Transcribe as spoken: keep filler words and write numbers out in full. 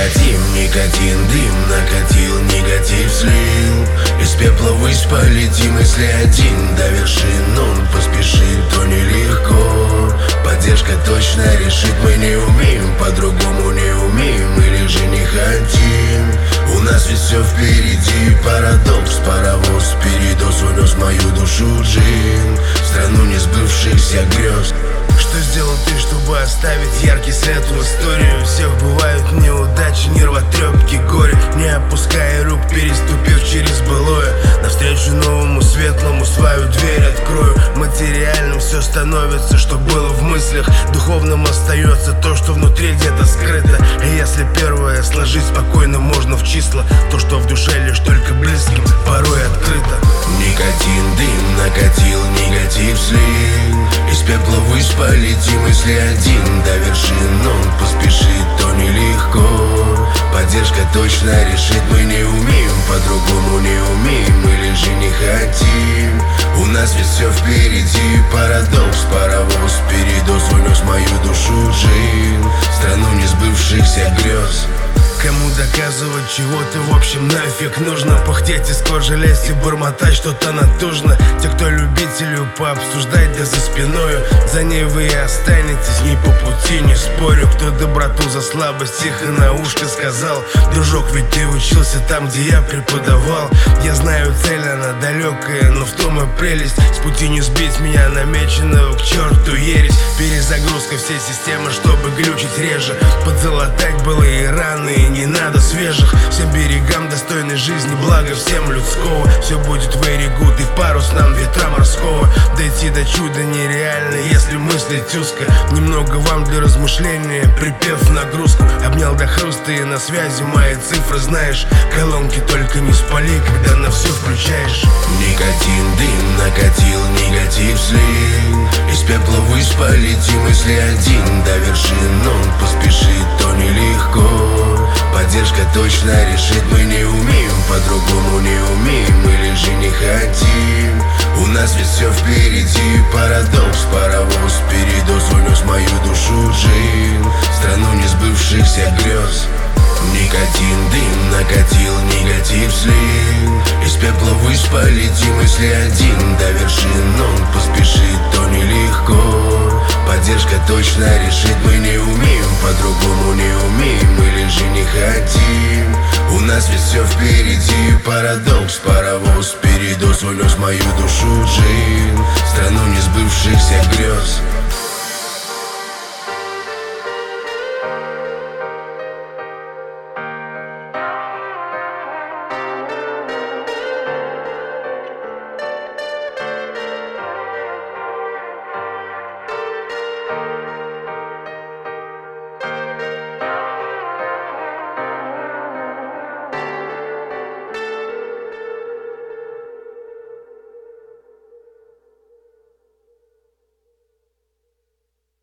хотим, никотин, дым накатил, негатив слил. Из пепла ввысь полетим, если один до вершин он поспешит, то нелегко. Поддержка точно решит, мы не умеем, по-другому не умеем или же не хотим. У нас ведь все впереди, парадокс, паровоз, передоз унес мою душу джин в страну несбывшихся грез. Что сделал ты, чтобы оставить яркий след в историю? У всех бывают неудачи, нервотрепки, горе. Не опуская рук, переступив через былое, навстречу новому светлому свою дверь открою. Материальным все становится, что было в мыслях. Духовным остается то, что внутри где-то скрыто. И если первое сложить спокойно можно в числа, то, что в душе лишь только близким, порой открыто. Никотин, дым накатил, негатив слил. Из пепла ввысь полетим, если один до вершин он поспешит, то нелегко. Поддержка точно решит, мы не умеем, по-другому не умеем или же не хотим. У нас ведь все впереди, парадокс, паровоз, передоз унес мою душу джин в страну несбывшихся грез. Кому доказывать чего-то, в общем, нафиг нужно. Пыхтеть из кожи лезть и бормотать что-то натужно. Те, кто любителю пообсуждать, да за спиною, за ней вы и останетесь, ей по пути не спорю. Кто доброту за слабость тихо на ушко сказал: дружок, ведь ты учился там, где я преподавал. Я знаю, цель она далекая, но в том и прелесть. С пути не сбить меня намеченного, к черту ересь. Перезагрузка всей системы, чтобы глючить реже. Подзалатать былые раны, не надо свежих. Всем берегам достойной жизни, благо всем людского. Все будет very good, и парус нам ветра морского. Дойти до чуда нереально, если мыслить узко. Немного вам для размышления, припев нагрузку. Обнял до хруста и на связи мои цифры, знаешь. Колонки только не спали, когда на все включаешь. Никотин, дым накатил, негатив слил. Из пепла ввысь полетим, если один до вершин он поспешит, то нелегко. Поддержка точно решит, мы не умеем, по-другому не умеем или же не хотим. У нас ведь все впереди, парадокс, паровоз, передоз унес мою душу джин в страну несбывшихся грез. Никотин, дым накатил, негатив слил. Из пепла ввысь полетим, если один до вершин он поспешит, то нелегко. Поддержка точно решит, мы не умеем, по-другому не умеем или же не хотим. У нас ведь все впереди, парадокс, паровоз, передоз унес мою душу джин в страну несбывшихся грез.